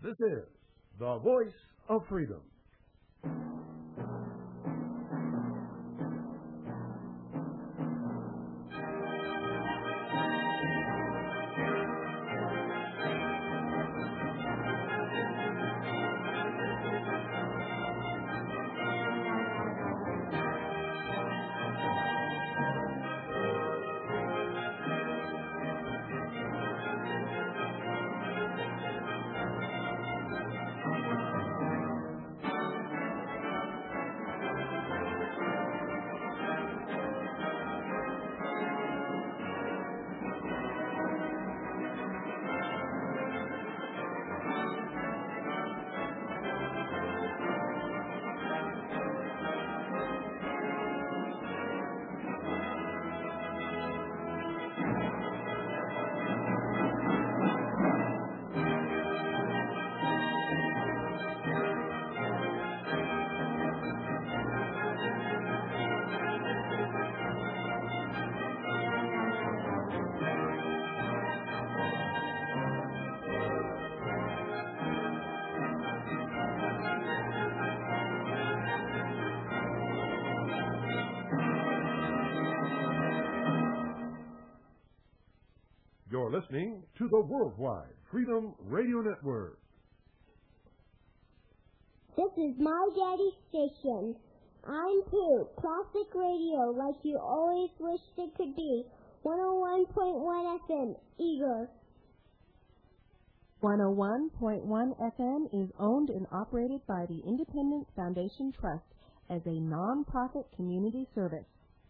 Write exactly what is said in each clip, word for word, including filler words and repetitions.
This is the Voice of Freedom. You're listening to the Worldwide Freedom Radio Network. This is my daddy's station. I'm too. Classic radio like you always wished it could be. one oh one point one F M, Eager. one oh one point one F M is owned and operated by the Independence Foundation Trust as a non-profit community service.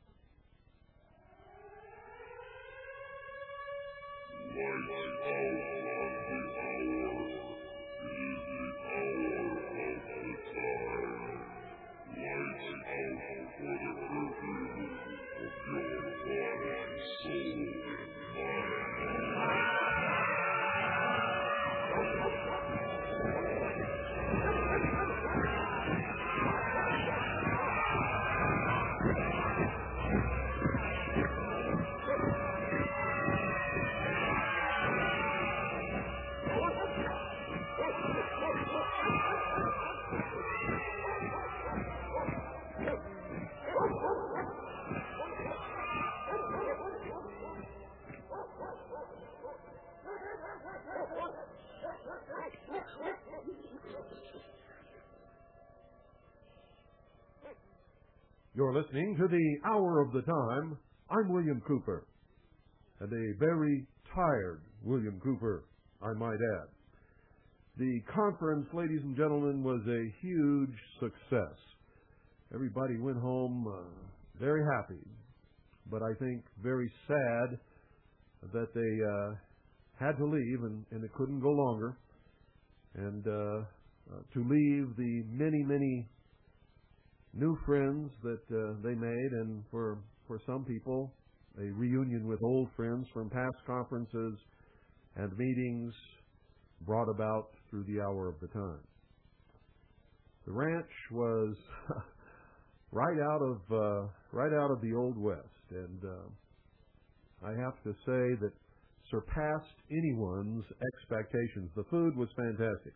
You're listening to the Hour of the Time. I'm William Cooper, and a very tired William Cooper, I might add. The conference, ladies and gentlemen, was a huge success. Everybody went home uh, very happy, but I think very sad that they uh, had to leave, and, and it couldn't go longer, and uh, uh, to leave the many, many new friends that uh, they made, and for, for some people, a reunion with old friends from past conferences and meetings brought about through the Hour of the Time. The ranch was right out of uh, right out of the Old West, and uh, I have to say that surpassed anyone's expectations. The food was fantastic.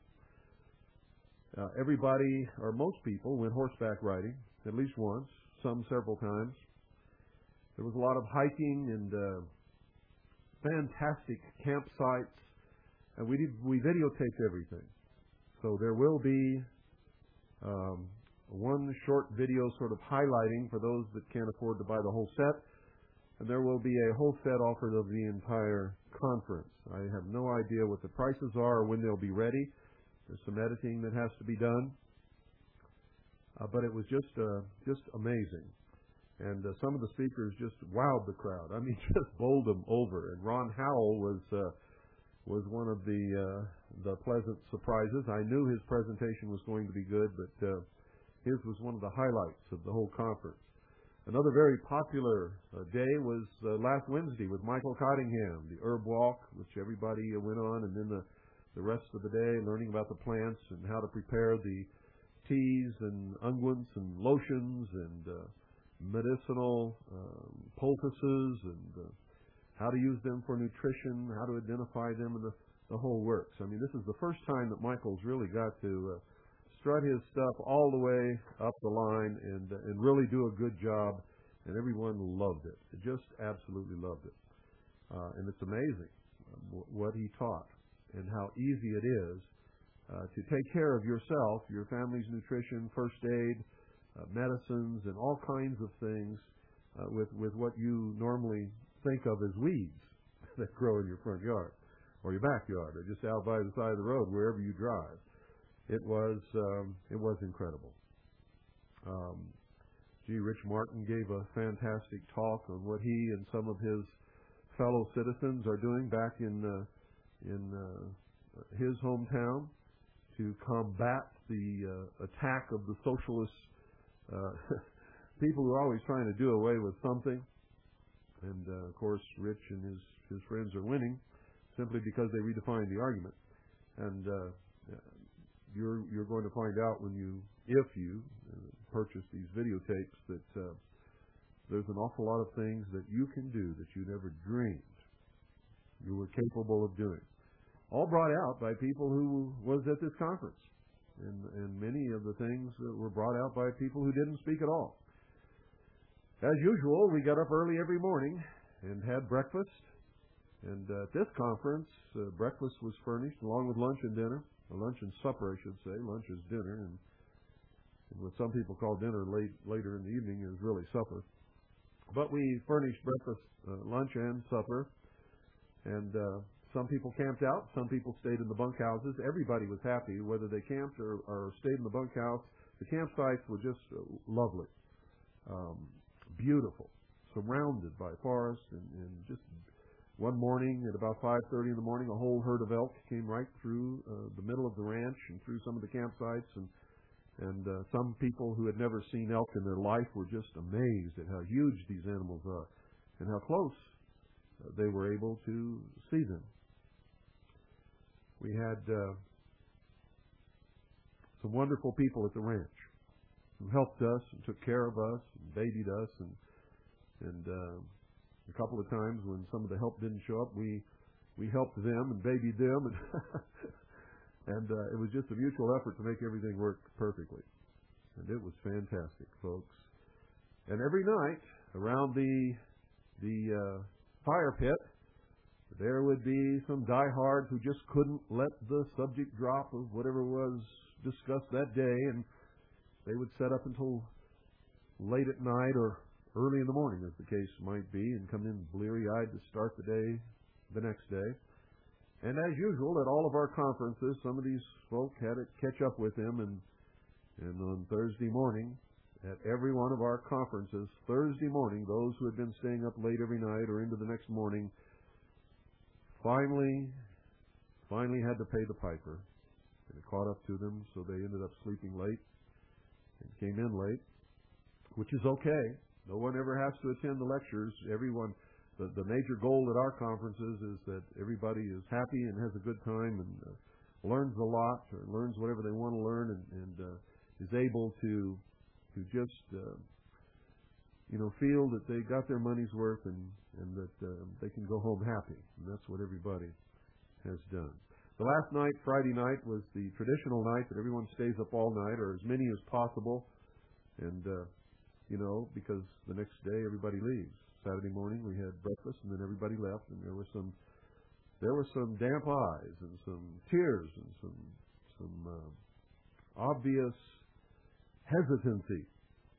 Uh, everybody, or most people, went horseback riding at least once, some several times. There was a lot of hiking and uh, fantastic campsites, and we did, we videotaped everything. So there will be um, one short video sort of highlighting for those that can't afford to buy the whole set, and there will be a whole set offered of the entire conference. I have no idea what the prices are or when they'll be ready. There's some editing that has to be done, uh, but it was just uh, just amazing. And uh, some of the speakers just wowed the crowd. I mean, just bowled them over. And Ron Howell was uh, was one of the uh, the pleasant surprises. I knew his presentation was going to be good, but uh, his was one of the highlights of the whole conference. Another very popular uh, day was uh, last Wednesday with Michael Cottingham, the Herb Walk, which everybody uh, went on, and then the the rest of the day learning about the plants and how to prepare the teas and unguents and lotions and uh, medicinal um, poultices and uh, how to use them for nutrition, how to identify them in the the whole works. I mean, this is the first time that Michael's really got to uh, strut his stuff all the way up the line and uh, and really do a good job, and everyone loved it. They just absolutely loved it. Uh, and it's amazing um, what he taught and how easy it is uh, to take care of yourself, your family's nutrition, first aid, uh, medicines, and all kinds of things uh, with, with what you normally think of as weeds that grow in your front yard or your backyard or just out by the side of the road wherever you drive. It was um, it was incredible. Um, gee, Rich Martin gave a fantastic talk on what he and some of his fellow citizens are doing back in uh, in uh, his hometown to combat the uh, attack of the socialist uh, people who are always trying to do away with something. And uh, of course, Rich and his his friends are winning simply because they redefine the argument. And uh, you're you're going to find out when you, if you uh, purchase these videotapes, that uh, there's an awful lot of things that you can do that you never dreamed you were capable of doing. All brought out by people who was at this conference. And, and many of the things that were brought out by people who didn't speak at all. As usual, we got up early every morning and had breakfast. And uh, at this conference, uh, breakfast was furnished along with lunch and dinner. Or lunch and supper, I should say. Lunch is dinner. And, and what some people call dinner late, later in the evening is really supper. But we furnished breakfast, uh, lunch, and supper. And uh, some people camped out. Some people stayed in the bunkhouses. Everybody was happy, whether they camped or, or stayed in the bunkhouse. The campsites were just uh, lovely, um, beautiful, surrounded by forest. And, and just one morning at about five thirty in the morning, a whole herd of elk came right through uh, the middle of the ranch and through some of the campsites. And And uh, some people who had never seen elk in their life were just amazed at how huge these animals are and how close uh, they were able to see them. We had uh, some wonderful people at the ranch who helped us and took care of us and babied us. And, and uh, a couple of times when some of the help didn't show up, we, we helped them and babied them. And And uh, it was just a mutual effort to make everything work perfectly. And it was fantastic, folks. And every night around the the uh, fire pit, there would be some diehards who just couldn't let the subject drop of whatever was discussed that day, and they would set up until late at night or early in the morning, as the case might be, and come in bleary-eyed to start the day the next day. And as usual, at all of our conferences, some of these folk had to catch up with him. And, and on Thursday morning, at every one of our conferences, Thursday morning, those who had been staying up late every night or into the next morning, finally, finally had to pay the piper. And it caught up to them, so they ended up sleeping late and came in late, which is okay. No one ever has to attend the lectures. Everyone... The, the major goal at our conferences is that everybody is happy and has a good time and uh, learns a lot or learns whatever they want to learn and, and uh, is able to to just uh, you know feel that they got their money's worth and and that uh, they can go home happy. And that's what everybody has done. The last night, Friday night, was the traditional night that everyone stays up all night, or as many as possible, and uh, you know because the next day everybody leaves. Saturday morning we had breakfast and then everybody left, and there were some there were some damp eyes and some tears and some some uh, obvious hesitancy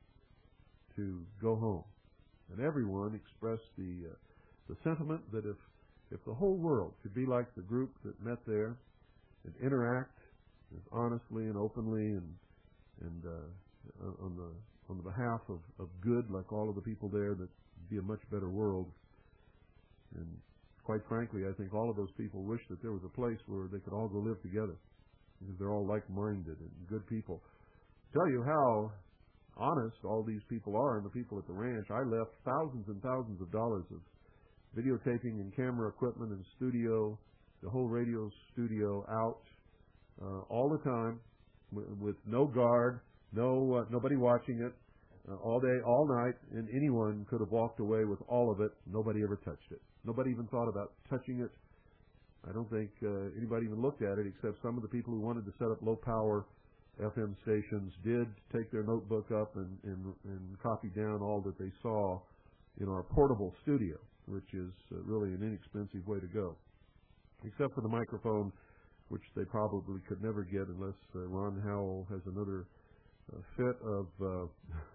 to go home, and everyone expressed the uh, the sentiment that if if the whole world could be like the group that met there and interact as honestly and openly and and uh, on the on the behalf of, of good, like all of the people there, that be a much better world. And quite frankly, I think all of those people wish that there was a place where they could all go live together, because they're all like-minded and good people. Tell you how honest all these people are, and the people at the ranch. I left thousands and thousands of dollars of videotaping and camera equipment and studio, the whole radio studio out uh, all the time with, with no guard, no uh, nobody watching it. Uh, all day, all night, and anyone could have walked away with all of it. Nobody ever touched it. Nobody even thought about touching it I don't think uh, anybody even looked at it except some of the people who wanted to set up low-power F M stations did take their notebook up and, and, and copy down all that they saw in our portable studio, which is uh, really an inexpensive way to go, except for the microphone, which they probably could never get unless uh, Ron Howell has another uh, fit of uh,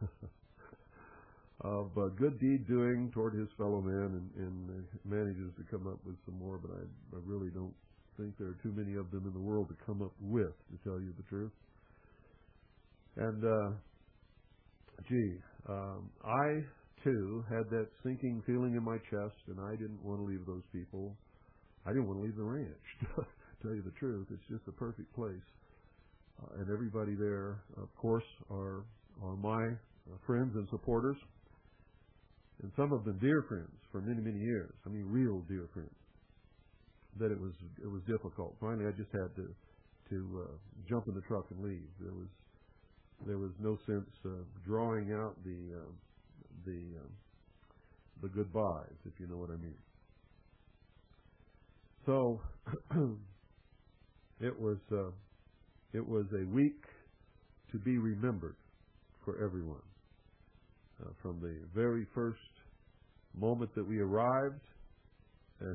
of uh, good deed doing toward his fellow man, and, and uh, manages to come up with some more, but I, I really don't think there are too many of them in the world to come up with, to tell you the truth. And, uh, gee, um, I, too, had that sinking feeling in my chest, and I didn't want to leave those people. I didn't want to leave the ranch, to tell you the truth. It's just a perfect place. Uh, and everybody there, of course, are, are my uh, friends and supporters. And some of them dear friends for many, many years. I mean, real dear friends. That it was it was difficult. Finally, I just had to to uh, jump in the truck and leave. There was there was no sense uh, drawing out the uh, the uh, the goodbyes, if you know what I mean. So it was uh, it was a week to be remembered for everyone. Uh, from the very first moment that we arrived and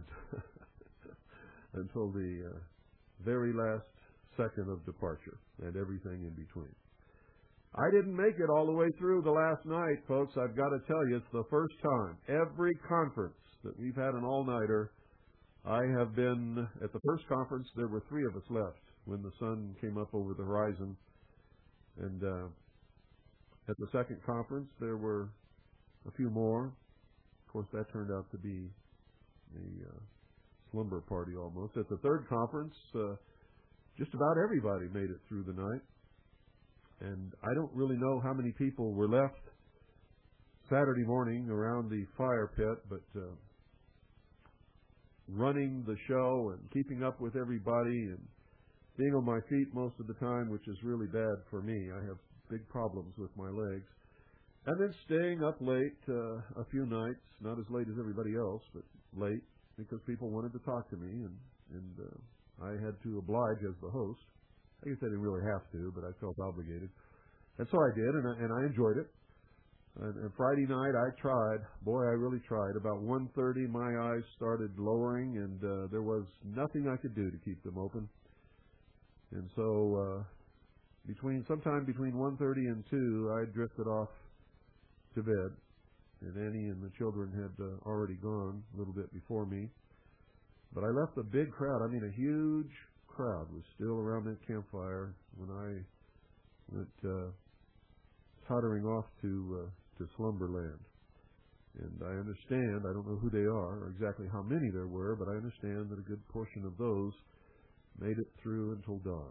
until the uh, very last second of departure and everything in between. I didn't make it all the way through the last night, folks. I've got to tell you, it's the first time. Every conference that we've had an all-nighter, I have been, at the first conference, there were three of us left when the sun came up over the horizon. And uh, at the second conference, there were a few more. Of course, that turned out to be a uh, slumber party almost. At the third conference, uh, just about everybody made it through the night. And I don't really know how many people were left Saturday morning around the fire pit, but uh, running the show and keeping up with everybody and being on my feet most of the time, which is really bad for me. I have big problems with my legs. And then staying up late uh, a few nights, not as late as everybody else, but late, because people wanted to talk to me, and, and uh, I had to oblige as the host. I guess I didn't really have to, but I felt obligated. And so I did, and I, and I enjoyed it. And, and Friday night I tried. Boy, I really tried. About one thirty, my eyes started lowering, and uh, there was nothing I could do to keep them open. And so uh, between sometime between one thirty and two, I drifted off to bed. And Annie and the children had uh, already gone a little bit before me. But I left a big crowd. I mean, a huge crowd was still around that campfire when I went uh, tottering off to uh, to Slumberland. And I understand, I don't know who they are or exactly how many there were, but I understand that a good portion of those made it through until dawn.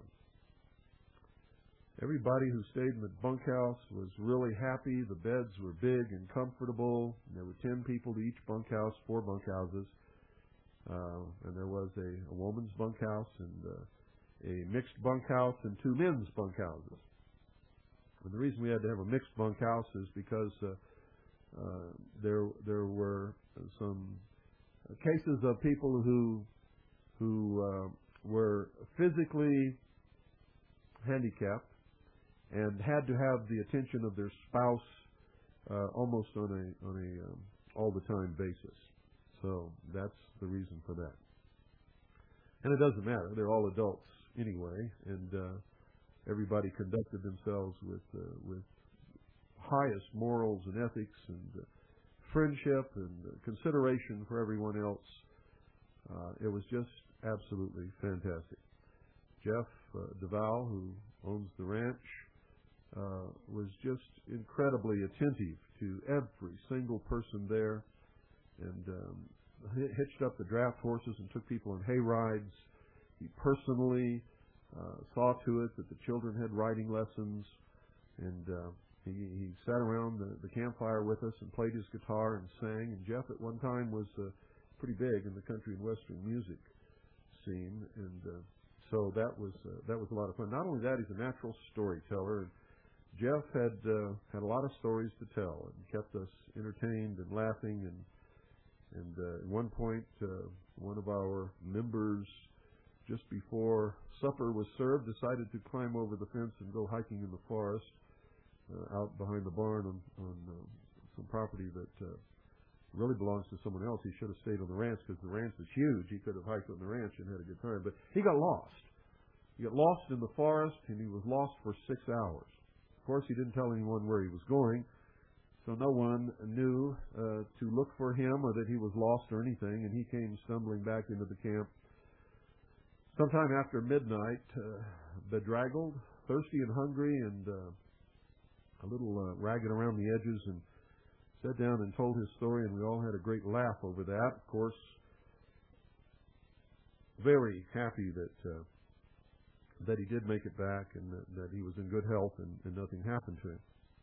Everybody who stayed in the bunkhouse was really happy. The beds were big and comfortable. There were ten people to each bunkhouse, four bunkhouses. Uh, and there was a, a woman's bunkhouse and uh, a mixed bunkhouse and two men's bunkhouses. And the reason we had to have a mixed bunkhouse is because uh, uh, there there were some cases of people who who uh, were physically handicapped and had to have the attention of their spouse uh, almost on a on a um, all the time basis. So that's the reason for that. And it doesn't matter; they're all adults anyway, and uh, everybody conducted themselves with uh, with highest morals and ethics and uh, friendship and uh, consideration for everyone else. Uh, it was just absolutely fantastic. Jeff uh, Duval, who owns the ranch, uh, was just incredibly attentive to every single person there, and um, hitched up the draft horses and took people on hay rides. He personally uh, saw to it that the children had riding lessons, and uh, he, he sat around the, the campfire with us and played his guitar and sang. And Jeff at one time was uh, pretty big in the country and western music scene, and uh, so that was uh, that was a lot of fun. Not only that, he's a natural storyteller. And Jeff had uh, had a lot of stories to tell and kept us entertained and laughing, and And uh, at one point, uh, one of our members, just before supper was served, decided to climb over the fence and go hiking in the forest uh, out behind the barn on, on uh, some property that uh, really belongs to someone else. He should have stayed on the ranch because the ranch is huge. He could have hiked on the ranch and had a good time. But he got lost. He got lost in the forest, and he was lost for six hours. Of course, he didn't tell anyone where he was going, so no one knew uh, to look for him or that he was lost or anything, and he came stumbling back into the camp sometime after midnight, uh, bedraggled, thirsty and hungry, and uh, a little uh, ragged around the edges, and sat down and told his story, and we all had a great laugh over that. Of course, very happy that uh, that he did make it back, and that, that he was in good health, and, and nothing happened to him.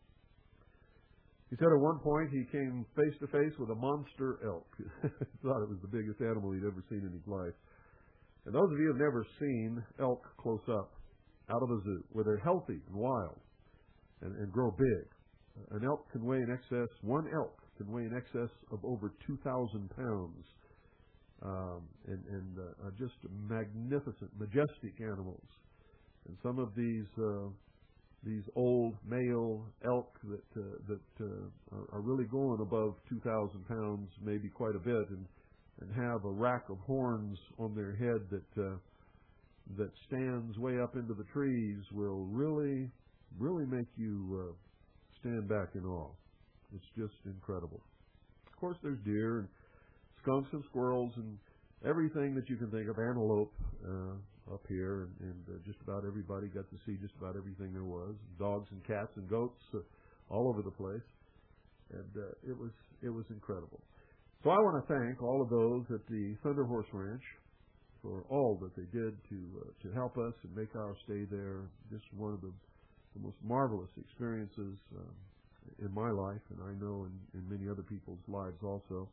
He said at one point he came face to face with a monster elk. He thought it was the biggest animal he'd ever seen in his life. And those of you who have never seen elk close up out of a zoo, where they're healthy and wild and, and grow big, an elk can weigh in excess, one elk can weigh in excess of over two thousand pounds. Um, and and uh, just magnificent, majestic animals. And some of these uh, these old male elk that uh, that uh, are really going above two thousand pounds, maybe quite a bit, and and have a rack of horns on their head that uh, that stands way up into the trees will really, really make you uh, stand back in awe. It's just incredible. Of course, there's deer and skunks and squirrels and everything that you can think of, antelope uh, up here, and, and uh, just about everybody got to see just about everything there was. Dogs and cats and goats uh, all over the place, and uh, it was it was incredible. So I want to thank all of those at the Thunder Horse Ranch for all that they did to uh, to help us and make our stay there just one of the, the most marvelous experiences um, in my life, and I know in, in many other people's lives also.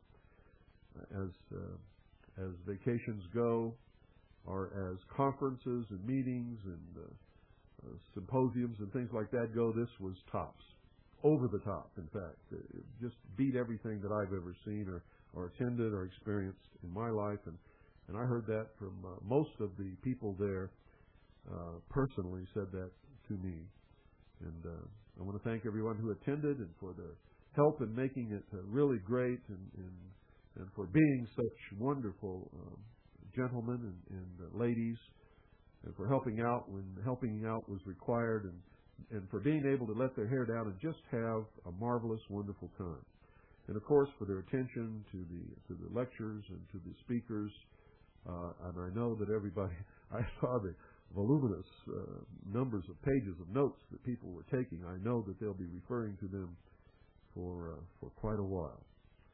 As uh, as vacations go, or as conferences and meetings and uh, uh, symposiums and things like that go, this was tops, over the top. In fact, it just beat everything that I've ever seen or or attended or experienced in my life, and, and I heard that from uh, most of the people there uh, personally said that to me. And uh, I want to thank everyone who attended and for their help in making it uh, really great, and, and, and for being such wonderful um, gentlemen and, and uh, ladies, and for helping out when helping out was required, and, and for being able to let their hair down and just have a marvelous, wonderful time. And of course, for their attention to the to the lectures and to the speakers. Uh, and I know that everybody, I saw the voluminous uh, numbers of pages of notes that people were taking. I know that they'll be referring to them for uh, for quite a while.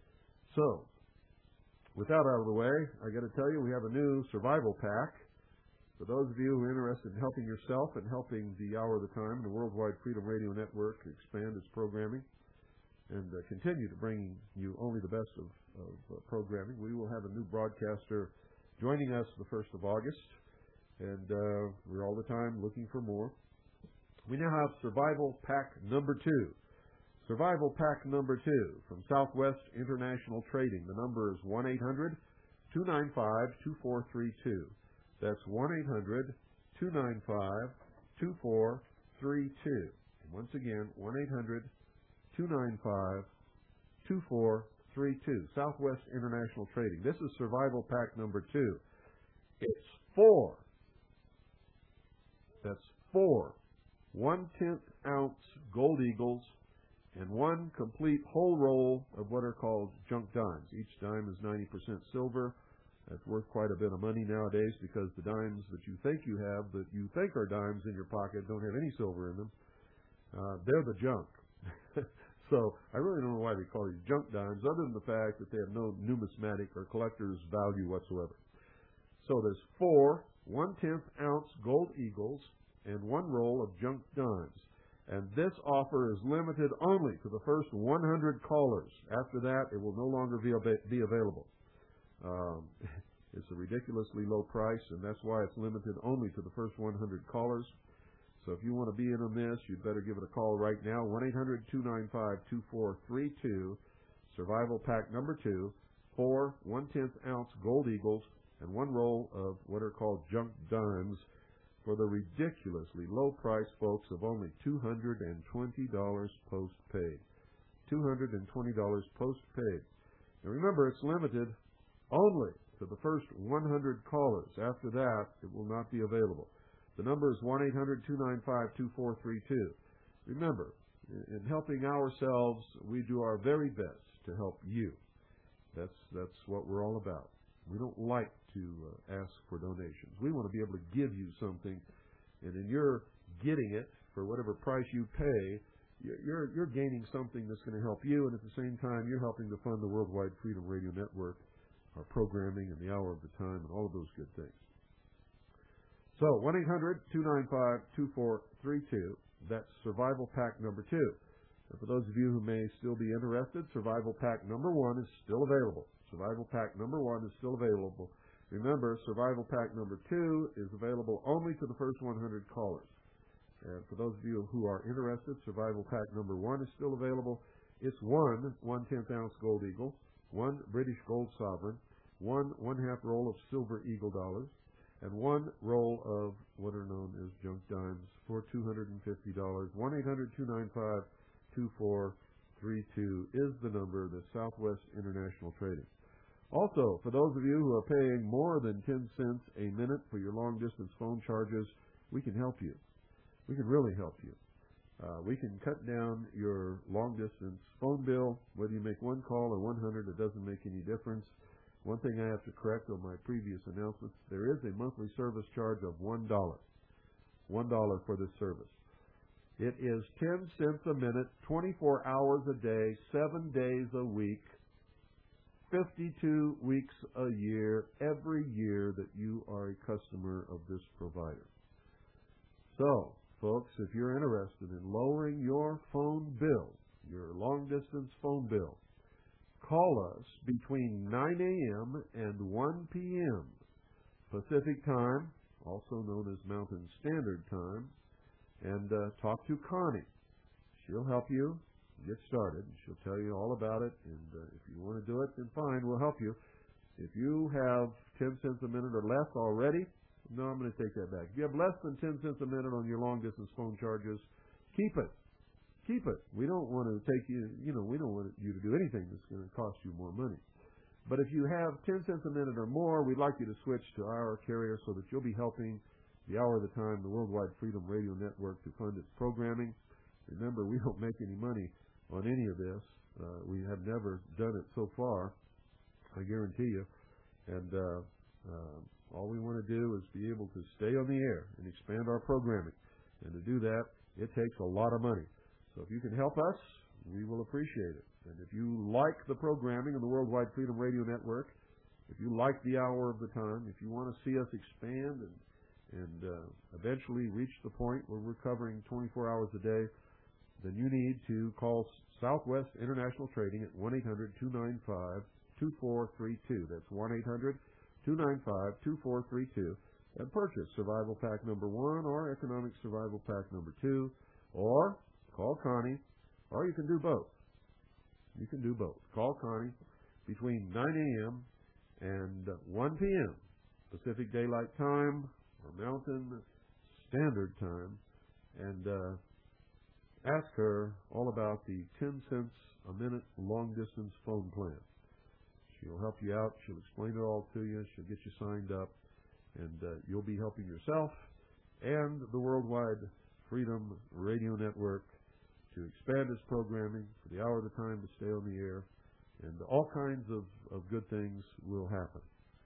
So, with that out of the way, I got to tell you, we have a new survival pack. For those of you who are interested in helping yourself and helping the Hour of the Time, the Worldwide Freedom Radio Network, expand its programming and uh, continue to bring you only the best of, of uh, programming, we will have a new broadcaster joining us the first of August, and uh, we're all the time looking for more. We now have Survival Pack number two. Survival Pack number two from Southwest International Trading. The number is one eight hundred two nine five two four three two. That's one eight hundred two nine five two four three two. And once again, one eight hundred two nine five two four three two. Southwest International Trading. This is Survival Pack number two. It's four. That's four one-tenth ounce Gold Eagles and one complete whole roll of what are called junk dimes. Each dime is ninety percent silver. That's worth quite a bit of money nowadays because the dimes that you think you have, that you think are dimes in your pocket, don't have any silver in them. Uh, they're the junk. So I really don't know why they call these junk dimes, other than the fact that they have no numismatic or collector's value whatsoever. So there's four one-tenth ounce Gold Eagles and one roll of junk dimes. And this offer is limited only to the first one hundred callers. After that, it will no longer be, ab- be available. Um, it's a ridiculously low price, and that's why it's limited only to the first one hundred callers. So if you want to be in on this, you'd better give it a call right now, one eight hundred two nine five two four three two, Survival Pack number two, four one-tenth ounce Gold Eagles, and one roll of what are called junk dimes for the ridiculously low price, folks, of only two hundred twenty dollars postpaid. two hundred twenty dollars postpaid. Now remember, it's limited only to the first one hundred callers. After that, it will not be available. The number is one eight hundred, two nine five, two four three two. Remember, in helping ourselves, we do our very best to help you. That's that's what we're all about. We don't like to uh, ask for donations. We want to be able to give you something, and in your getting it for whatever price you pay, you're you're gaining something that's going to help you, and at the same time, you're helping to fund the Worldwide Freedom Radio Network, our programming, and the Hour of the Time, and all of those good things. So, one eight hundred, two nine five, two four three two. That's Survival Pack number two. And for those of you who may still be interested, Survival Pack number one is still available. Survival Pack number one is still available. Remember, Survival Pack number two is available only to the first one hundred callers. And for those of you who are interested, Survival Pack number one is still available. It's one one-tenth ounce Gold Eagle, one British Gold Sovereign, one one-half roll of Silver Eagle dollars, and one roll of what are known as junk dimes for two hundred fifty dollars. one eight hundred, two nine five, two four three two is the number, the Southwest International Trading. Also, for those of you who are paying more than ten cents a minute for your long-distance phone charges, we can help you. We can really help you. Uh, we can cut down your long-distance phone bill. Whether you make one call or one hundred, it doesn't make any difference. One thing I have to correct on my previous announcements, there is a monthly service charge of one dollar. one dollar for this service. It is ten cents a minute, twenty-four hours a day, seven days a week, fifty-two weeks a year, every year that you are a customer of this provider. So, folks, if you're interested in lowering your phone bill, your long-distance phone bill, call us between nine a.m. and one p.m. Pacific Time, also known as Mountain Standard Time, and uh, talk to Connie. She'll help you get started. She'll tell you all about it, and uh, if you want to do it, then fine, we'll help you. If you have ten cents a minute or less already, no, I'm going to take that back. If you have less than ten cents a minute on your long-distance phone charges, keep it. Keep it. We don't want to take you, you know, we don't want you to do anything that's going to cost you more money. But if you have ten cents a minute or more, we'd like you to switch to our carrier so that you'll be helping the Hour of the Time, the Worldwide Freedom Radio Network, to fund its programming. Remember, we don't make any money on any of this. Uh, we have never done it so far, I guarantee you. And uh, uh, all we want to do is be able to stay on the air and expand our programming. And to do that, it takes a lot of money. So if you can help us, we will appreciate it. And if you like the programming of the Worldwide Freedom Radio Network, if you like the Hour of the Time, if you want to see us expand and and uh, eventually reach the point where we're covering twenty-four hours a day, then you need to call Southwest International Trading at one eight hundred, two nine five, two four three two. That's one eight hundred, two nine five, two four three two, and purchase Survival Pack number one or Economic Survival Pack number two, or call Connie, or you can do both. You can do both. Call Connie between nine a.m. and one p.m. Pacific Daylight Time or Mountain Standard Time, and uh, ask her all about the ten cents a minute long-distance phone plan. She'll help you out. She'll explain it all to you. She'll get you signed up, and uh, you'll be helping yourself and the Worldwide Freedom Radio Network to expand its programming for the Hour of the Time to stay on the air, and all kinds of, of good things will happen.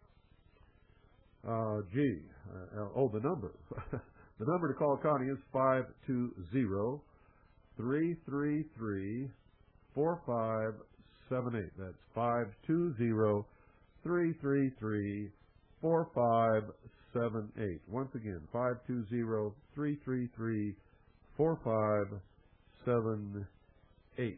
Uh, gee, uh, oh, the number. The number to call Connie is five two zero, three three three, four five seven eight. That's five two zero, three three three, four five seven eight. Once again, five two zero, three three three, four five seven eight.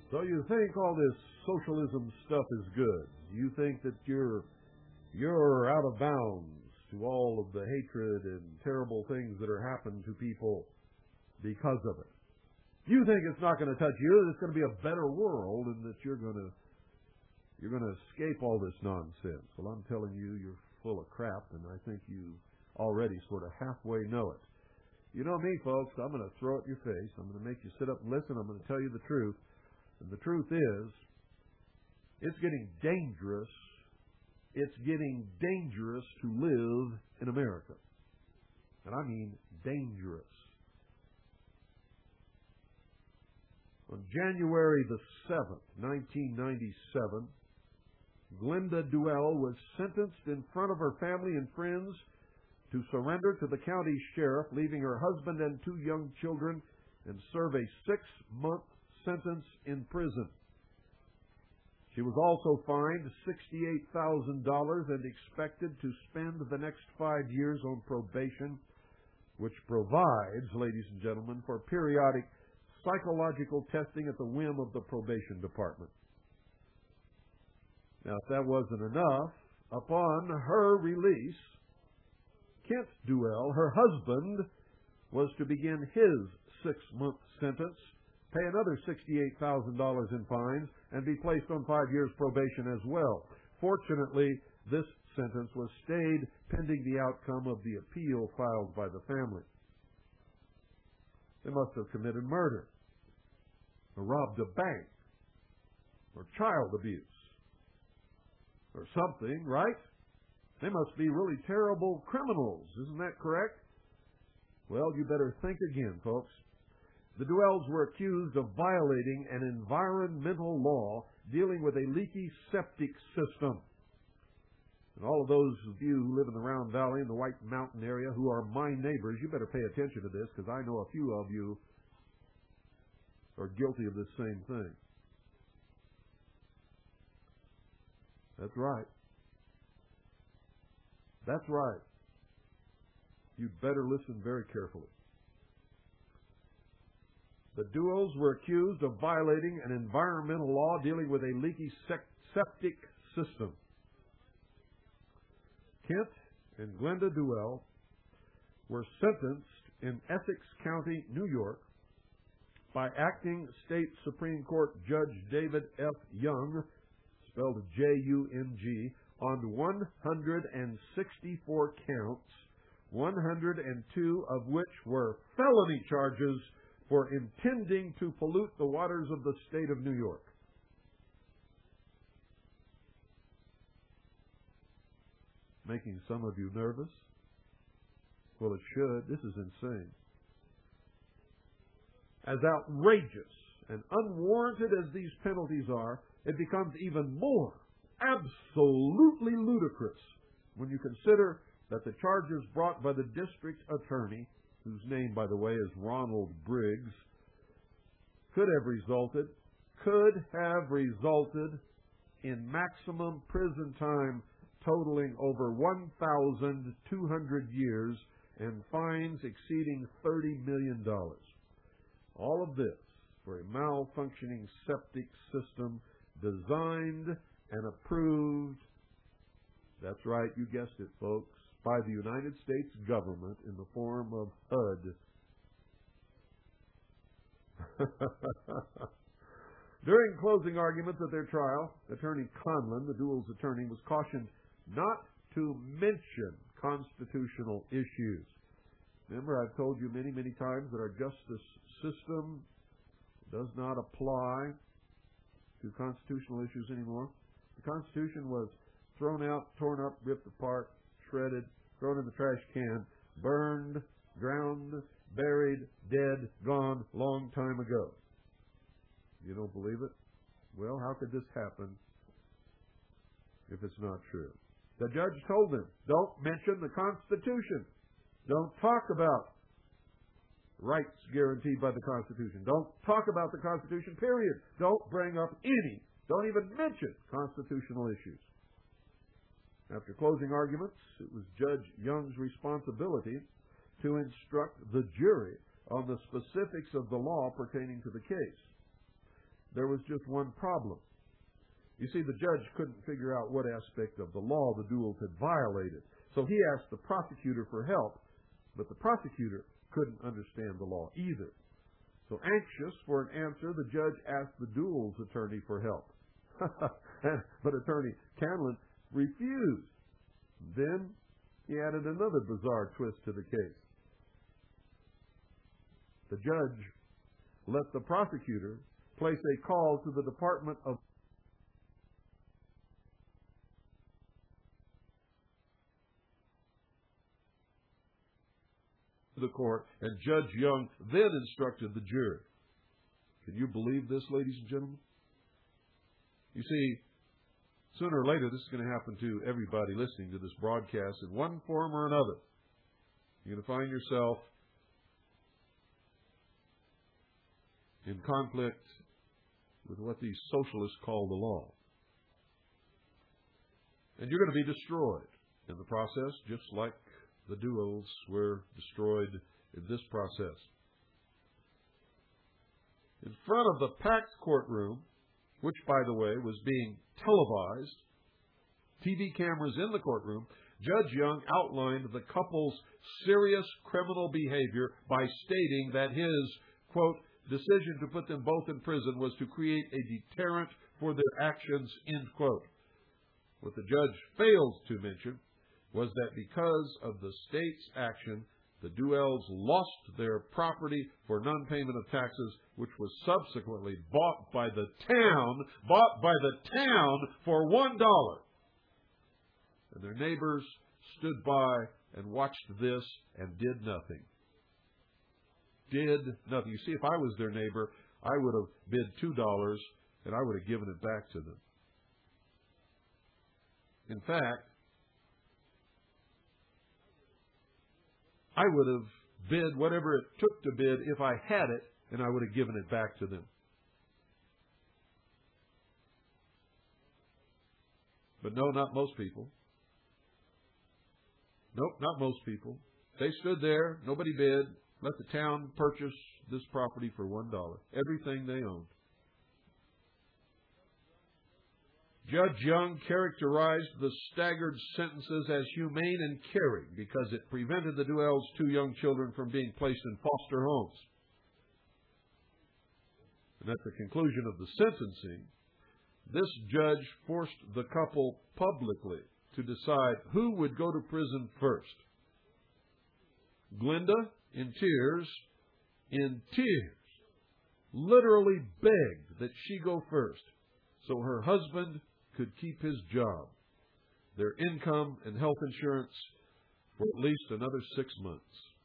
So you think all this socialism stuff is good. You think that you're you're out of bounds to all of the hatred and terrible things that are happening to people because of it. You think it's not going to touch you, that it's going to be a better world, and that you're going to you're going to escape all this nonsense. Well, I'm telling you, you're full of crap, and I think you already sort of halfway know it. You know me, folks. I'm going to throw it in your face. I'm going to make you sit up and listen. I'm going to tell you the truth. And the truth is, it's getting dangerous. It's getting dangerous to live in America. And I mean dangerous. On January the seventh, nineteen ninety-seven, Glenda Duell was sentenced in front of her family and friends to surrender to the county sheriff, leaving her husband and two young children, and serve a six-month sentence in prison. She was also fined sixty-eight thousand dollars and expected to spend the next five years on probation, which provides, ladies and gentlemen, for periodic psychological testing at the whim of the probation department. Now, if that wasn't enough, upon her release, Kent Duell, her husband, was to begin his six-month sentence, pay another sixty-eight thousand dollars in fines, and be placed on five years probation as well. Fortunately, this sentence was stayed pending the outcome of the appeal filed by the family. They must have committed murder, or robbed a bank, or child abuse, or something, right? They must be really terrible criminals. Isn't that correct? Well, you better think again, folks. The Duells were accused of violating an environmental law dealing with a leaky septic system. And all of those of you who live in the Round Valley and the White Mountain area who are my neighbors, you better pay attention to this, because I know a few of you are guilty of this same thing. That's right. That's right. You'd better listen very carefully. The Duells were accused of violating an environmental law dealing with a leaky septic system. Kent and Glenda Duell were sentenced in Essex County, New York, by acting State Supreme Court Judge David F. Young, spelled J U N G, on one hundred sixty-four counts, one hundred two of which were felony charges for intending to pollute the waters of the state of New York. Making some of you nervous? Well, it should. This is insane. As outrageous and unwarranted as these penalties are, it becomes even more absolutely ludicrous when you consider that the charges brought by the district attorney, whose name, by the way, is Ronald Briggs, could have resulted, could have resulted in maximum prison time totaling over one thousand two hundred years and fines exceeding thirty million dollars. All of this for a malfunctioning septic system designed and approved, that's right, you guessed it, folks, by the United States government in the form of H U D. During closing arguments at their trial, Attorney Conlon, the Duells attorney, was cautioned not to mention constitutional issues. Remember, I've told you many, many times that our justice system does not apply to constitutional issues anymore. The Constitution was thrown out, torn up, ripped apart, shredded, thrown in the trash can, burned, drowned, buried, dead, gone, long time ago. You don't believe it? Well, how could this happen if it's not true? The judge told them, don't mention the Constitution. Don't talk about rights guaranteed by the Constitution. Don't talk about the Constitution, period. Don't bring up any, don't even mention constitutional issues. After closing arguments, it was Judge Young's responsibility to instruct the jury on the specifics of the law pertaining to the case. there was just one problem. You see, the judge couldn't figure out what aspect of the law the duels had violated. So he asked the prosecutor for help, but the prosecutor couldn't understand the law either. So anxious for an answer, the judge asked the duels attorney for help. But Attorney Canlon refused. Then he added another bizarre twist to the case. The judge let the prosecutor place a call to the Department of the court, and Judge Young then instructed the jury. Can you believe this, ladies and gentlemen? You see, sooner or later, this is going to happen to everybody listening to this broadcast in one form or another. You're going to find yourself in conflict with what these socialists call the law. And you're going to be destroyed in the process, just like the duels were destroyed in this process. In front of the packed courtroom, which, by the way, was being televised, T V cameras in the courtroom, Judge Young outlined the couple's serious criminal behavior by stating that his, quote, decision to put them both in prison was to create a deterrent for their actions, end quote. What the judge fails to mention was that because of the state's action, the Duels lost their property for non-payment of taxes, which was subsequently bought by the town, bought by the town for one dollar. And their neighbors stood by and watched this and did nothing. Did nothing. You see, if I was their neighbor, I would have bid two dollars and I would have given it back to them. In fact, I would have bid whatever it took to bid if I had it, and I would have given it back to them. But no, not most people. Nope, not most people. They stood there, nobody bid, let the town purchase this property for one dollar. Everything they owned. Judge Young characterized the staggered sentences as humane and caring because it prevented the Duels' two young children from being placed in foster homes. And at the conclusion of the sentencing, this judge forced the couple publicly to decide who would go to prison first. Glenda, in tears, in tears, literally begged that she go first so her husband could keep his job, their income and health insurance for at least another six months.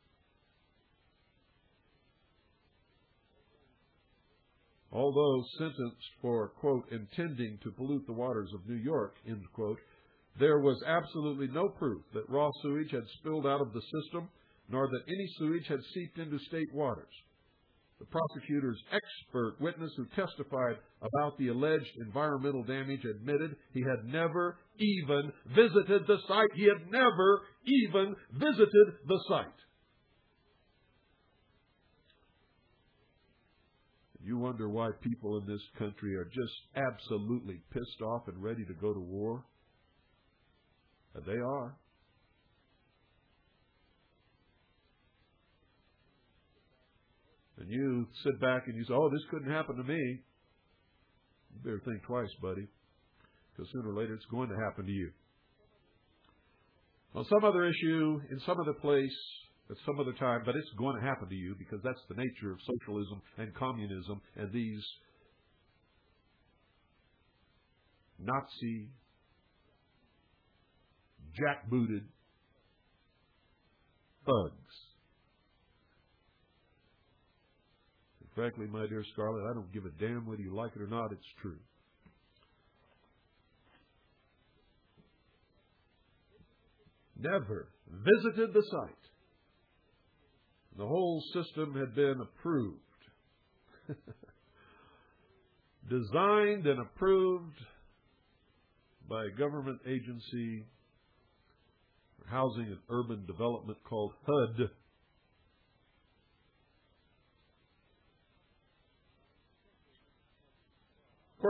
Although sentenced for, quote, intending to pollute the waters of New York, end quote, there was absolutely no proof that raw sewage had spilled out of the system, nor that any sewage had seeped into state waters. The prosecutor's expert witness who testified about the alleged environmental damage admitted he had never even visited the site. He had never even visited the site. You wonder why people in this country are just absolutely pissed off and ready to go to war? And they are. And you sit back and you say, oh, this couldn't happen to me. You better think twice, buddy, because sooner or later it's going to happen to you. On some other issue, in some other place, at some other time, but it's going to happen to you because that's the nature of socialism and communism and these Nazi, jackbooted thugs. Frankly, my dear Scarlett, I don't give a damn whether you like it or not. It's true. Never visited the site. The whole system had been approved. Designed and approved by a government agency for housing and urban development called H U D.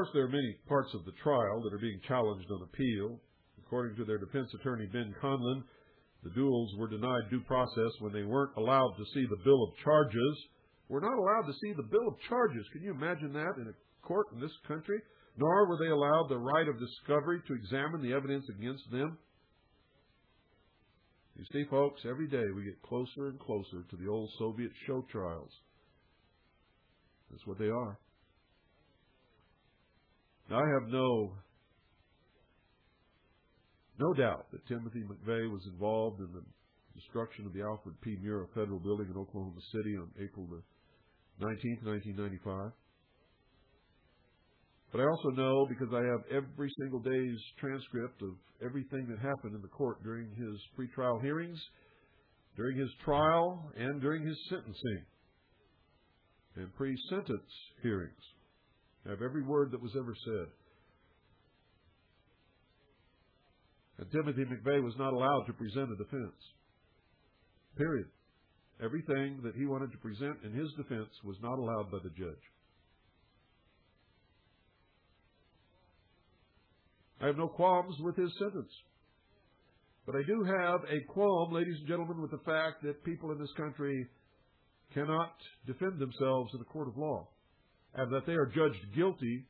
course, there are many parts of the trial that are being challenged on appeal. According to their defense attorney, Ben Conlon, the Duells were denied due process when they weren't allowed to see the bill of charges. We're not allowed to see the bill of charges. Can you imagine that in a court in this country? Nor were they allowed the right of discovery to examine the evidence against them. You see, folks, every day we get closer and closer to the old Soviet show trials. That's what they are. Now, I have no, no doubt that Timothy McVeigh was involved in the destruction of the Alfred P. Murrah Federal Building in Oklahoma City on April the nineteenth, nineteen ninety-five. But I also know, because I have every single day's transcript of everything that happened in the court during his pretrial hearings, during his trial, and during his sentencing and pre-sentence hearings. I have every word that was ever said. And Timothy McVeigh was not allowed to present a defense. Period. Everything that he wanted to present in his defense was not allowed by the judge. I have no qualms with his sentence. But I do have a qualm, ladies and gentlemen, with the fact that people in this country cannot defend themselves in a court of law, and that they are judged guilty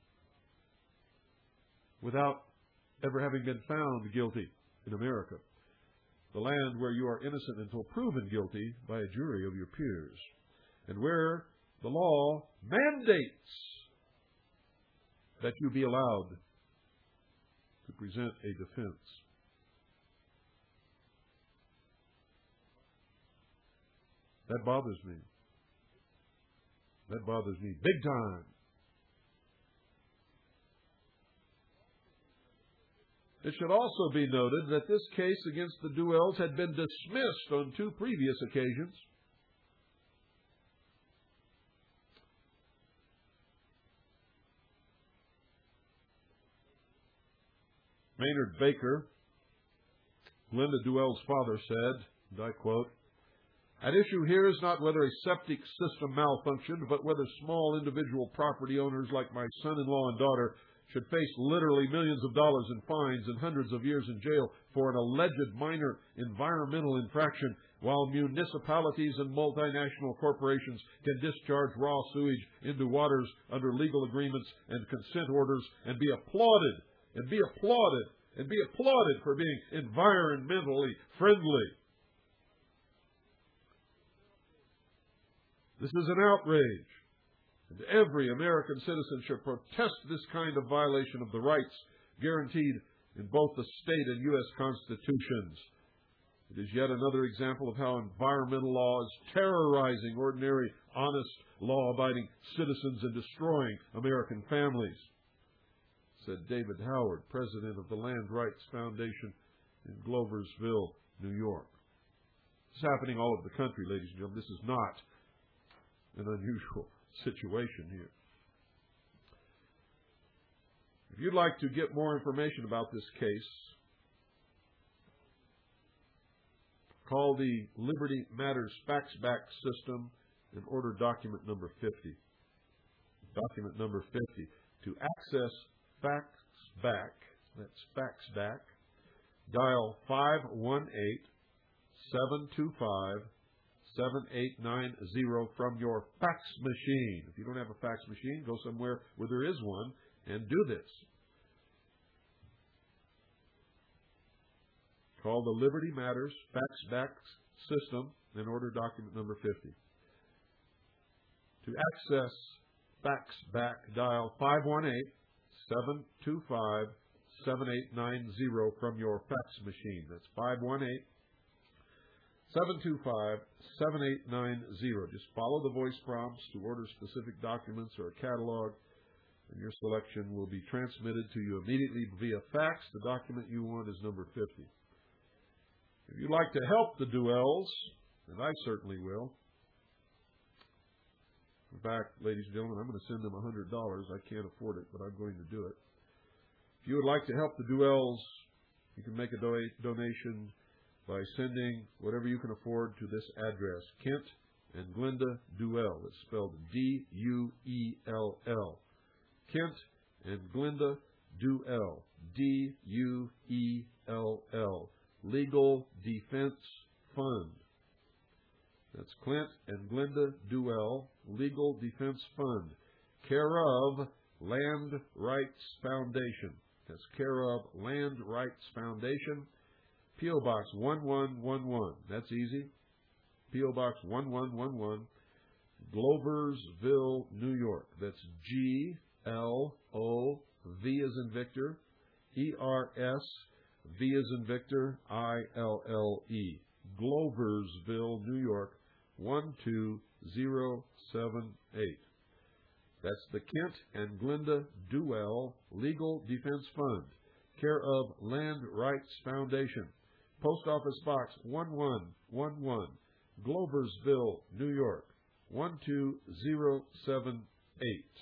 without ever having been found guilty in America, the land where you are innocent until proven guilty by a jury of your peers, and where the law mandates that you be allowed to present a defense. That bothers me. That bothers me big time. It should also be noted that this case against the Duells had been dismissed on two previous occasions. Maynard Baker, Glenda Duell's father, said, and I quote, "At issue here is not whether a septic system malfunctioned, but whether small individual property owners like my son-in-law and daughter should face literally millions of dollars in fines and hundreds of years in jail for an alleged minor environmental infraction, while municipalities and multinational corporations can discharge raw sewage into waters under legal agreements and consent orders and be applauded, and be applauded, and be applauded for being environmentally friendly. This is an outrage, and every American citizen should protest this kind of violation of the rights guaranteed in both the state and U S constitutions. It is yet another example of how environmental law is terrorizing ordinary, honest, law-abiding citizens and destroying American families," said David Howard, president of the Land Rights Foundation in Gloversville, New York. It's happening all over the country, ladies and gentlemen. This is not an unusual situation here. If you'd like to get more information about this case, call the Liberty Matters Faxback System and order document number fifty. Document number fifty. To access Faxback, that's Faxback, dial five one eight, seven two five, seven eight nine zero from your fax machine. If you don't have a fax machine, go somewhere where there is one and do this. Call the Liberty Matters Faxback System and order document number fifty. To access Faxback, dial five one eight, seven two five, seven eight nine zero from your fax machine. That's five one eight, seven two five, seven eight nine zero. Just follow the voice prompts to order specific documents or a catalog, and your selection will be transmitted to you immediately via fax. The document you want is number fifty. If you'd like to help the Duells, and I certainly will. In fact, ladies and gentlemen, I'm going to send them one hundred dollars. I can't afford it, but I'm going to do it. If you would like to help the Duells, you can make a do donation by sending whatever you can afford to this address, Kent and Glenda Duell. It's spelled D U E L L. Kent and Glenda Duell, D U E L L, Legal Defense Fund. That's Clint and Glenda Duell, Legal Defense Fund, care of Land Rights Foundation. That's care of Land Rights Foundation, P O. Box one one one one. That's easy. P O. Box one one one one, Gloversville, New York. That's G L O, V as in Victor, E R S, V as in Victor, I L L E. Gloversville, New York, one two zero seven eight. That's the Kent and Glenda Duell Legal Defense Fund, care of Land Rights Foundation, Post Office Box one one one one, Gloversville, New York, one two zero seven eight.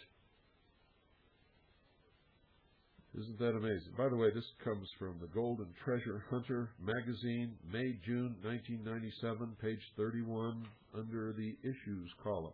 Isn't that amazing? By the way, this comes from the Golden Treasure Hunter magazine, May, June nineteen ninety-seven, page thirty-one, under the Issues column.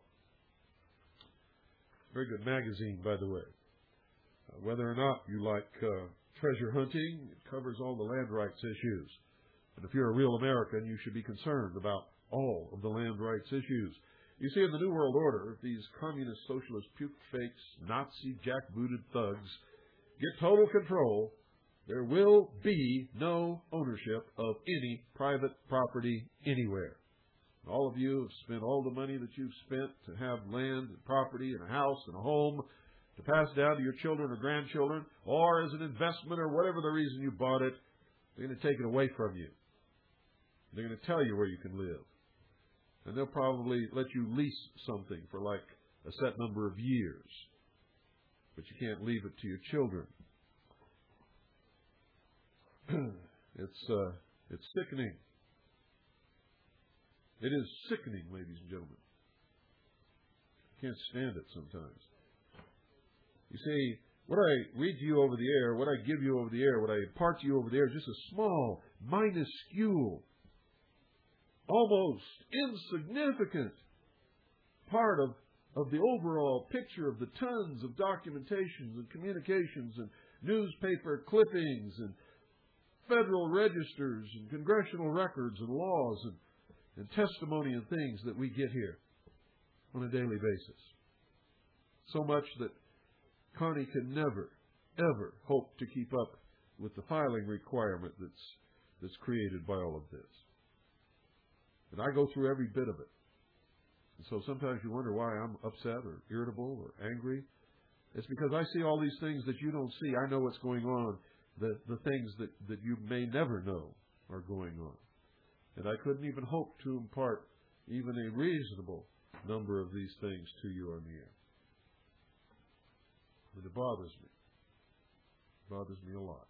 Very good magazine, by the way. Uh, whether or not you like uh, treasure hunting, it covers all the land rights issues. And if you're a real American, you should be concerned about all of the land rights issues. You see, in the New World Order, these communist, socialist, puke fakes, Nazi, jackbooted thugs get total control. There will be no ownership of any private property anywhere. All of you have spent all the money that you've spent to have land and property and a house and a home to pass down to your children or grandchildren, or as an investment or whatever the reason you bought it. They're going to take it away from you. They're going to tell you where you can live. And they'll probably let you lease something for like a set number of years. But you can't leave it to your children. it's uh, it's sickening. It is sickening, ladies and gentlemen. Can't stand it sometimes. You see, what I read to you over the air, what I give you over the air, what I impart to you over the air is just a small, minuscule, almost insignificant part of, of the overall picture of the tons of documentations and communications and newspaper clippings and federal registers and congressional records and laws and, and testimony and things that we get here on a daily basis. So much that Connie can never, ever hope to keep up with the filing requirement that's, that's created by all of this. And I go through every bit of it. And so sometimes you wonder why I'm upset or irritable or angry. It's because I see all these things that you don't see. I know what's going on, the, the things that, that you may never know are going on. And I couldn't even hope to impart even a reasonable number of these things to you on the air. But it bothers me. It bothers me a lot.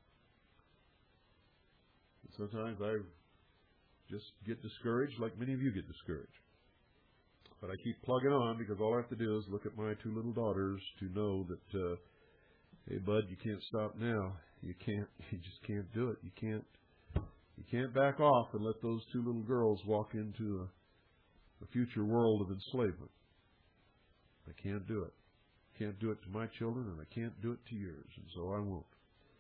And sometimes I just get discouraged like many of you get discouraged. But I keep plugging on because all I have to do is look at my two little daughters to know that, uh, hey, bud, you can't stop now. You can't. You just can't do it. You can't. You can't back off and let those two little girls walk into a, a future world of enslavement. I can't do it. I can't do it to my children, and I can't do it to yours, and so I won't.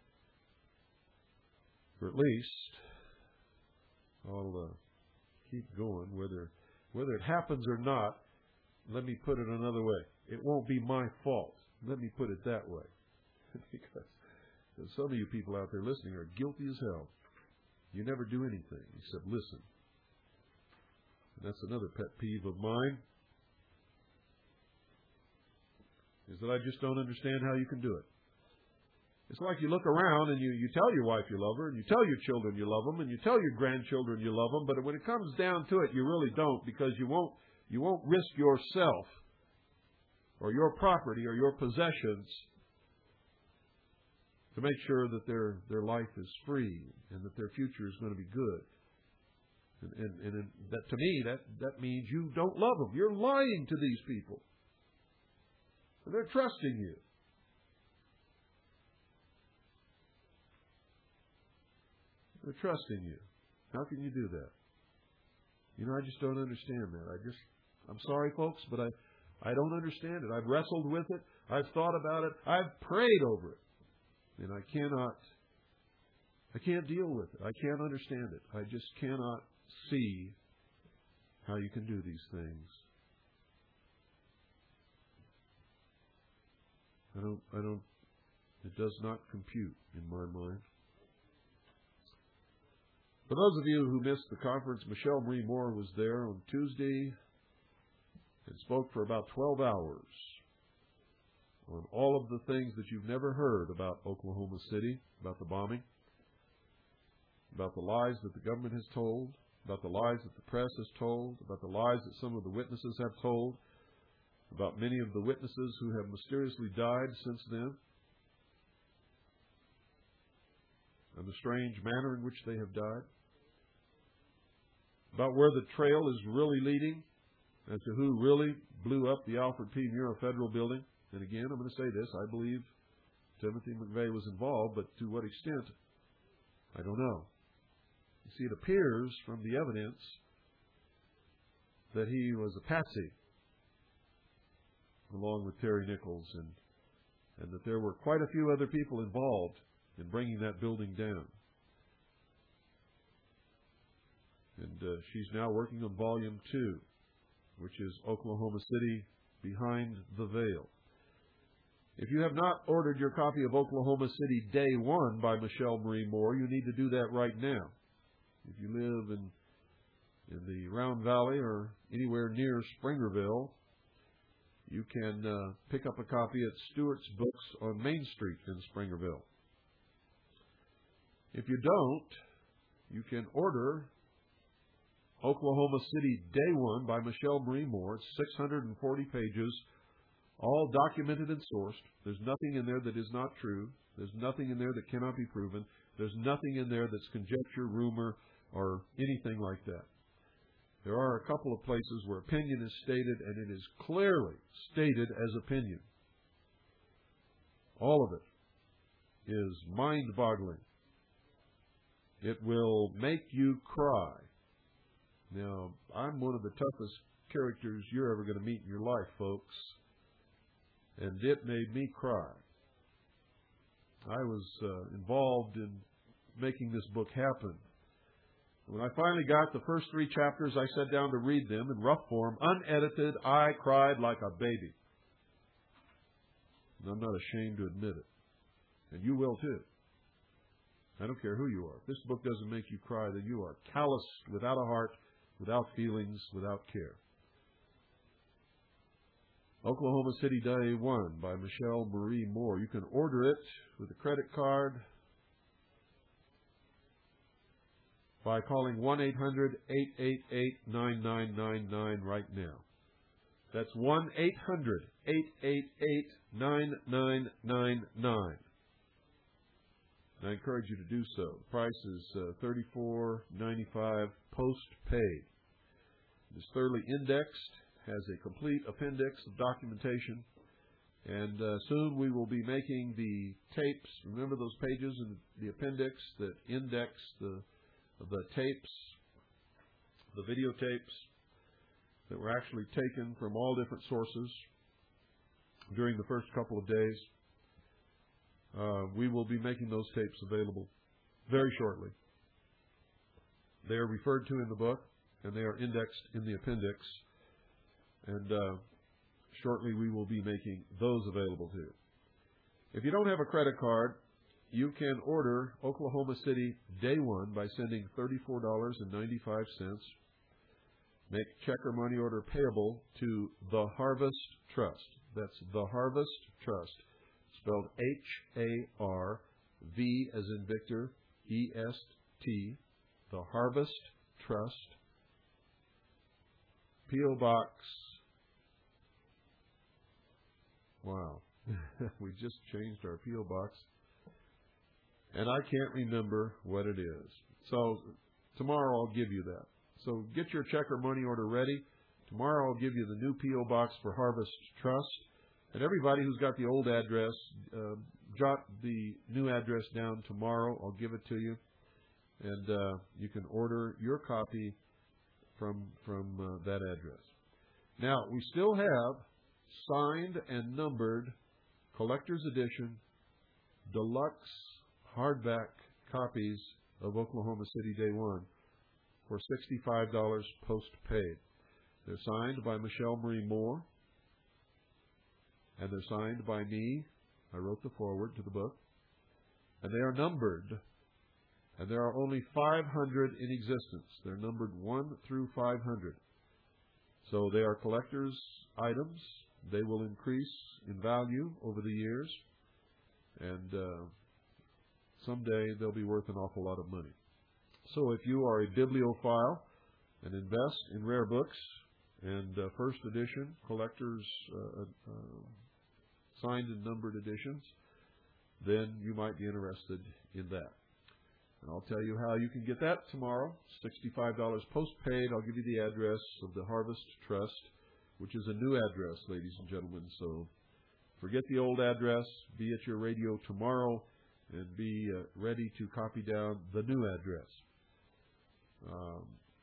Or at least I'll uh, keep going, whether whether it happens or not. Let me put it another way: it won't be my fault. Let me put it that way, because some of you people out there listening are guilty as hell. You never do anything except listen. And that's another pet peeve of mine, is that I just don't understand how you can do it. It's like you look around and you, you tell your wife you love her, and you tell your children you love them, and you tell your grandchildren you love them, but when it comes down to it, you really don't, because you won't you won't risk yourself or your property or your possessions to make sure that their, their life is free and that their future is going to be good. And, and, and that, to me, that, that means you don't love them. You're lying to these people. And they're trusting you. They're trusting you. How can you do that? You know, I just don't understand that. I just, I'm sorry, folks, but I, I don't understand it. I've wrestled with it. I've thought about it. I've prayed over it. And I cannot, I can't deal with it. I can't understand it. I just cannot see how you can do these things. I don't, I don't, it does not compute in my mind. For those of you who missed the conference, Michelle Marie Moore was there on Tuesday and spoke for about twelve hours on all of the things that you've never heard about Oklahoma City, about the bombing, about the lies that the government has told, about the lies that the press has told, about the lies that some of the witnesses have told, about many of the witnesses who have mysteriously died since then, and the strange manner in which they have died, about where the trail is really leading, as to who really blew up the Alfred P. Murrah Federal Building. And again, I'm going to say this, I believe Timothy McVeigh was involved, but to what extent, I don't know. You see, it appears from the evidence that he was a patsy, along with Terry Nichols, and, and that there were quite a few other people involved in bringing that building down. And uh, she's now working on Volume two, which is Oklahoma City Behind the Veil. If you have not ordered your copy of Oklahoma City Day One by Michelle Marie Moore, you need to do that right now. If you live in in the Round Valley or anywhere near Springerville, you can uh, pick up a copy at Stewart's Books on Main Street in Springerville. If you don't, you can order Oklahoma City Day One by Michelle Marie Moore. It's six hundred forty pages, all documented and sourced. There's nothing in there that is not true. There's nothing in there that cannot be proven. There's nothing in there that's conjecture, rumor, or anything like that. There are a couple of places where opinion is stated, and it is clearly stated as opinion. All of it is mind-boggling. It will make you cry. Now, I'm one of the toughest characters you're ever going to meet in your life, folks. And it made me cry. I was uh, involved in making this book happen. When I finally got the first three chapters, I sat down to read them in rough form, unedited. I cried like a baby. And I'm not ashamed to admit it. And you will too. I don't care who you are. If this book doesn't make you cry, then you are calloused, without a heart, without feelings, without care. Oklahoma City Day One by Michelle Marie Moore. You can order it with a credit card by calling one eight hundred, eight eight eight, nine nine nine nine right now. That's one eight hundred, eight eight eight, nine nine nine nine. I encourage you to do so. The price is uh, thirty-four ninety-five post-paid. It is thoroughly indexed, has a complete appendix of documentation, and uh, soon we will be making the tapes. Remember those pages in the appendix that index the the tapes, the videotapes that were actually taken from all different sources during the first couple of days. Uh, we will be making those tapes available very shortly. They are referred to in the book, and they are indexed in the appendix. And uh, shortly we will be making those available too. If you don't have a credit card, you can order Oklahoma City Day One by sending thirty-four ninety-five. Make check or money order payable to The Harvest Trust. That's The Harvest Trust, spelled H A R V as in Victor, E S T, The Harvest Trust, P O Box. Wow, we just changed our P O Box. And I can't remember what it is. So tomorrow I'll give you that. So get your check or money order ready. Tomorrow I'll give you the new P O Box for Harvest Trust. And everybody who's got the old address, uh, jot the new address down tomorrow. I'll give it to you. And uh, you can order your copy from, from uh, that address. Now, we still have signed and numbered collector's edition deluxe hardback copies of Oklahoma City Day One for sixty-five dollars post-paid. They're signed by Michelle Marie Moore, and they're signed by me. I wrote the foreword to the book. And they are numbered, and there are only five hundred in existence. They're numbered one through five hundred. So they are collector's items. They will increase in value over the years, and uh, someday they'll be worth an awful lot of money. So if you are a bibliophile and invest in rare books and uh, first edition, collector's uh, uh, signed and numbered editions, then you might be interested in that. And I'll tell you how you can get that tomorrow. sixty-five dollars post-paid. I'll give you the address of the Harvest Trust, which is a new address, ladies and gentlemen. So forget the old address. Be at your radio tomorrow and be uh, ready to copy down the new address. Um,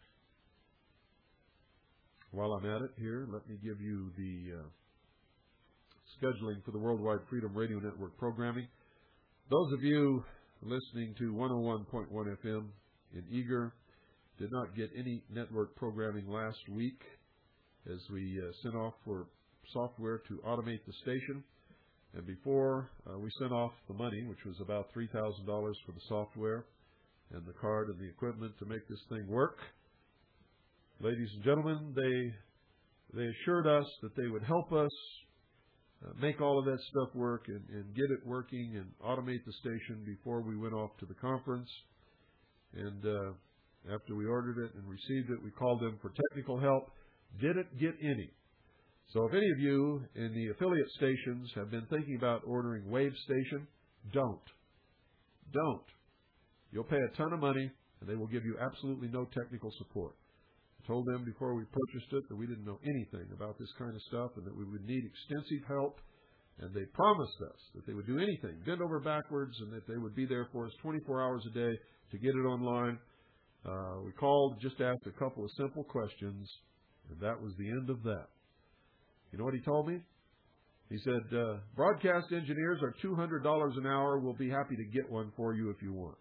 while I'm at it here, let me give you the uh, scheduling for the Worldwide Freedom Radio Network programming. Those of you listening to one oh one point one F M in Eager did not get any network programming last week as we uh, sent off for software to automate the station. And before uh, we sent off the money, which was about three thousand dollars for the software and the card and the equipment to make this thing work, ladies and gentlemen, they they assured us that they would help us uh, make all of that stuff work and, and get it working and automate the station before we went off to the conference. And uh, after we ordered it and received it, we called them for technical help. Didn't get any. So if any of you in the affiliate stations have been thinking about ordering Wave Station, don't. Don't. You'll pay a ton of money, and they will give you absolutely no technical support. I told them before we purchased it that we didn't know anything about this kind of stuff and that we would need extensive help, and they promised us that they would do anything, bend over backwards, and that they would be there for us twenty-four hours a day to get it online. Uh, we called, just asked a couple of simple questions, and that was the end of that. You know what he told me? He said, uh, broadcast engineers are two hundred dollars an hour. We'll be happy to get one for you if you want.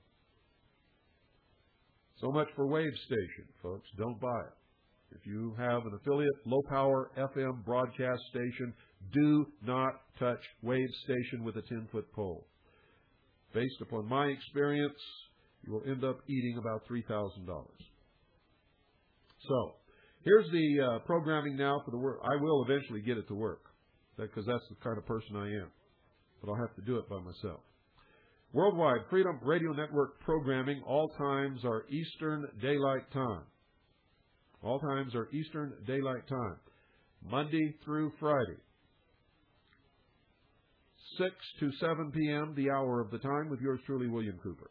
So much for Wave Station, folks. Don't buy it. If you have an affiliate low-power F M broadcast station, do not touch Wave Station with a ten-foot pole. Based upon my experience, you will end up eating about three thousand dollars. So, here's the uh, programming now for the work. I will eventually get it to work, because that's the kind of person I am. But I'll have to do it by myself. Worldwide Freedom Radio Network programming, all times are Eastern Daylight Time. All times are Eastern Daylight Time. Monday through Friday. six to seven p.m., the hour of the time, with yours truly, William Cooper.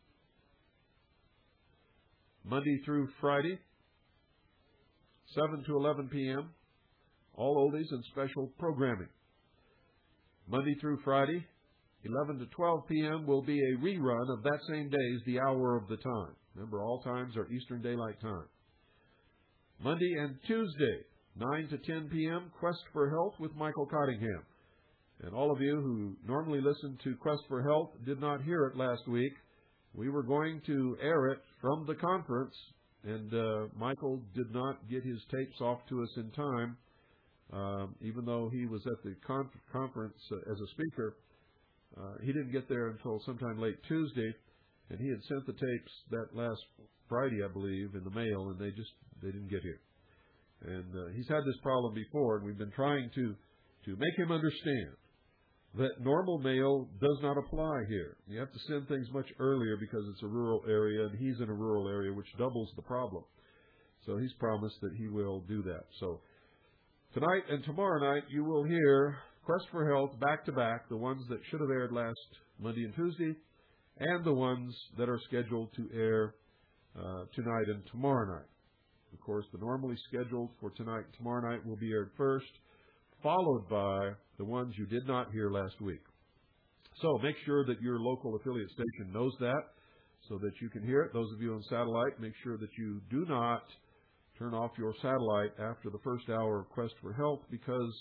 Monday through Friday, seven to eleven p.m., all oldies and special programming. Monday through Friday, eleven to twelve p.m. will be a rerun of that same day's The Hour of the Time. Remember, all times are Eastern Daylight Time. Monday and Tuesday, nine to ten p.m., Quest for Health with Michael Cottingham. And all of you who normally listen to Quest for Health did not hear it last week. We were going to air it from the conference, and uh, Michael did not get his tapes off to us in time, um, even though he was at the con- conference uh, as a speaker. Uh, he didn't get there until sometime late Tuesday, and he had sent the tapes that last Friday, I believe, in the mail, and they just they didn't get here. And uh, he's had this problem before, and we've been trying to to make him understand that normal mail does not apply here. You have to send things much earlier because it's a rural area, and he's in a rural area, which doubles the problem. So he's promised that he will do that. So tonight and tomorrow night, you will hear Quest for Health back-to-back, the ones that should have aired last Monday and Tuesday, and the ones that are scheduled to air uh, tonight and tomorrow night. Of course, the normally scheduled for tonight and tomorrow night will be aired first, followed by the ones you did not hear last week. So make sure that your local affiliate station knows that so that you can hear it. Those of you on satellite, make sure that you do not turn off your satellite after the first hour of Quest for Health, because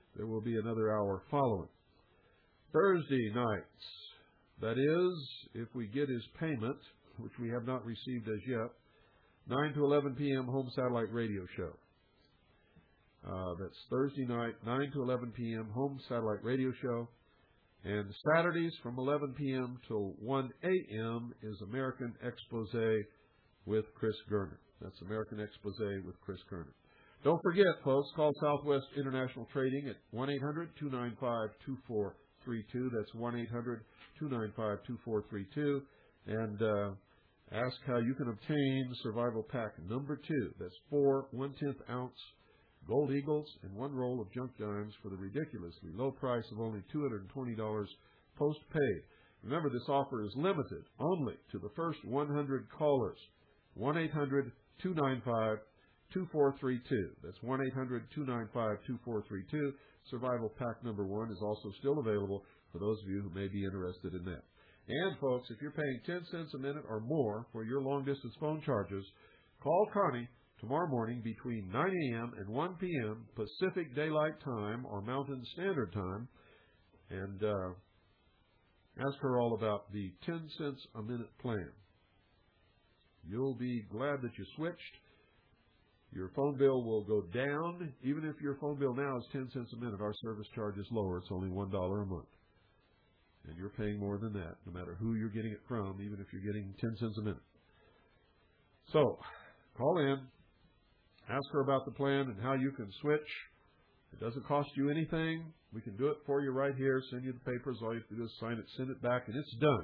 There will be another hour following. Thursday nights, that is, if we get his payment, which we have not received as yet, nine to eleven p.m. home satellite radio show. Uh, that's Thursday night, nine to eleven p.m. home satellite radio show. And Saturdays from eleven p.m. till one a.m. is American Expose with Chris Gerner. That's American Expose with Chris Gerner. Don't forget, folks, call Southwest International Trading at one eight hundred two nine five two four three two. That's one eight hundred two nine five two four three two. And uh, ask how you can obtain Survival Pack number two. That's four one-tenth ounce Gold Eagles and one roll of junk dimes for the ridiculously low price of only two hundred twenty dollars post-paid. Remember, this offer is limited only to the first one hundred callers. one eight hundred two nine five two four three two. That's one eight hundred two nine five two four three two. Survival Pack number one is also still available for those of you who may be interested in that. And, folks, if you're paying ten cents a minute or more for your long-distance phone charges, call Connie tomorrow morning between nine a.m. and one p.m. Pacific Daylight Time or Mountain Standard Time, and uh, ask her all about the ten cents a minute plan. You'll be glad that you switched. Your phone bill will go down. Even if your phone bill now is ten cents a minute, our service charge is lower. It's only one dollar a month. And you're paying more than that, no matter who you're getting it from, even if you're getting ten cents a minute. So, call in. Ask her about the plan and how you can switch. It doesn't cost you anything. We can do it for you right here. Send you the papers. All you have to do is sign it, send it back, and it's done.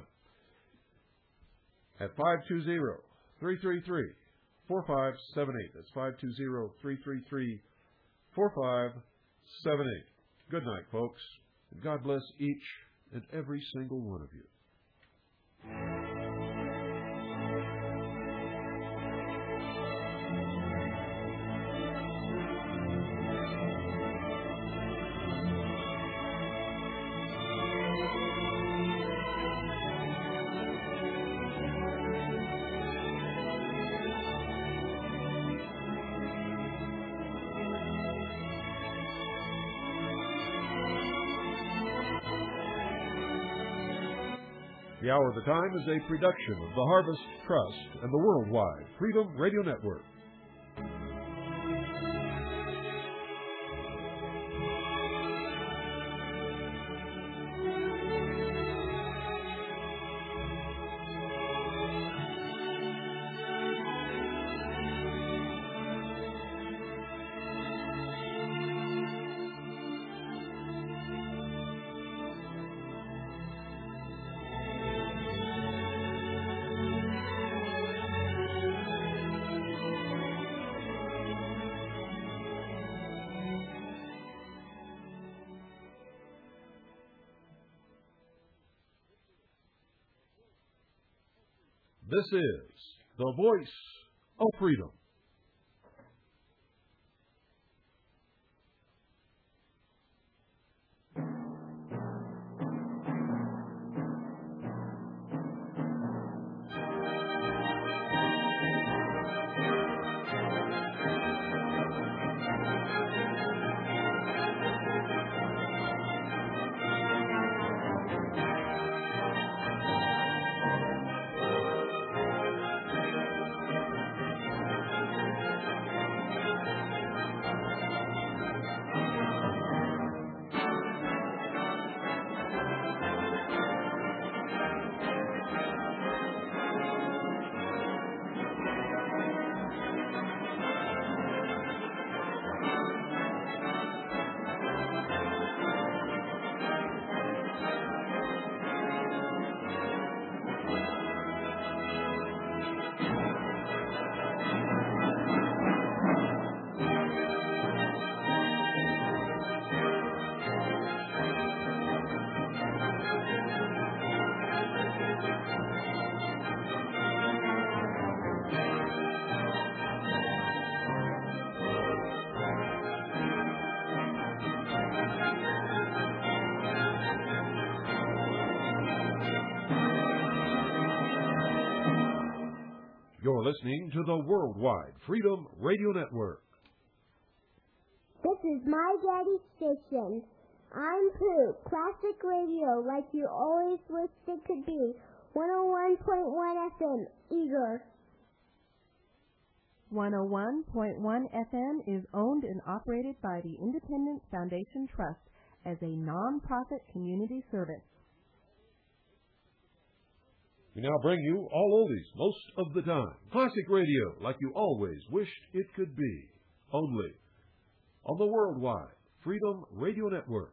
At five two zero, three three three, four five seven eight. That's five two zero, three three three, four five seven eight. Good night, folks. And God bless each and every single one of you. The Hour of the Time is a production of the Harvest Trust and the Worldwide Freedom Radio Network. This is the Voice of Freedom. You're listening to the Worldwide Freedom Radio Network. This is my daddy's station. I'm Pooh, classic radio like you always wished it could be. one oh one point one F M, Eager. one oh one point one F M is owned and operated by the Independence Foundation Trust as a non-profit community service. We now bring you all oldies most of the time. Classic radio like you always wished it could be. Only on the worldwide Freedom Radio Network.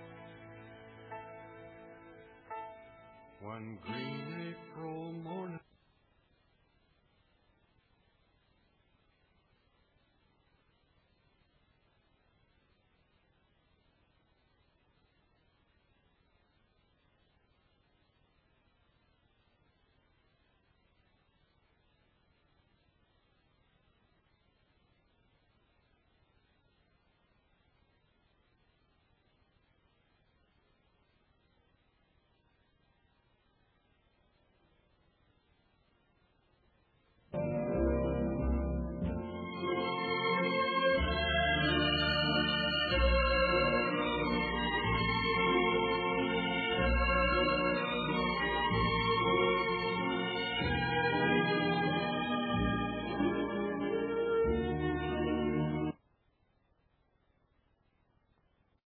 One green April morning.